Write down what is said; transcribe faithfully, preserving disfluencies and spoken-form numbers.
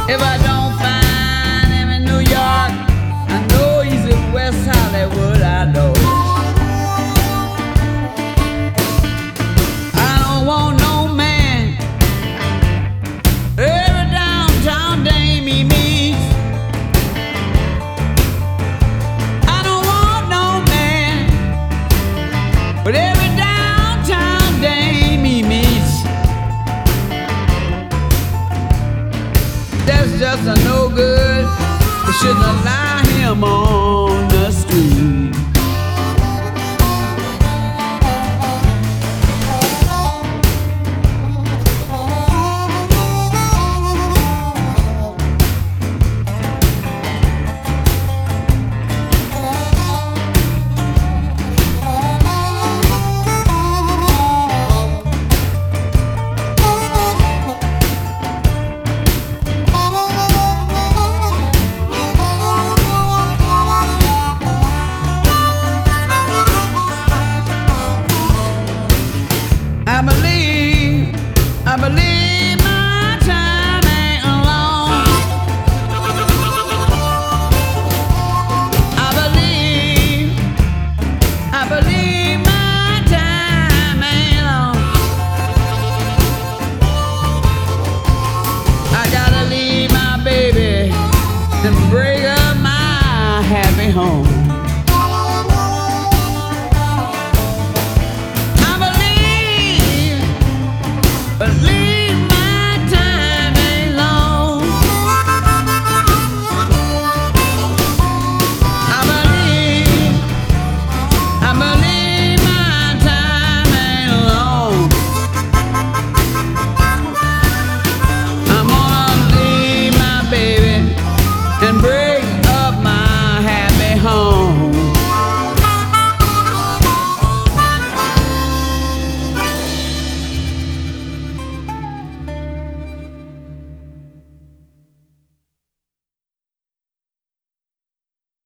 If I don't find him in New York, I know he's in West Hollywood, I know. I don't want no man every downtown dame he meets. I don't want no man but every downtown dame he meets. That's just a no good. I shouldn't allow him on.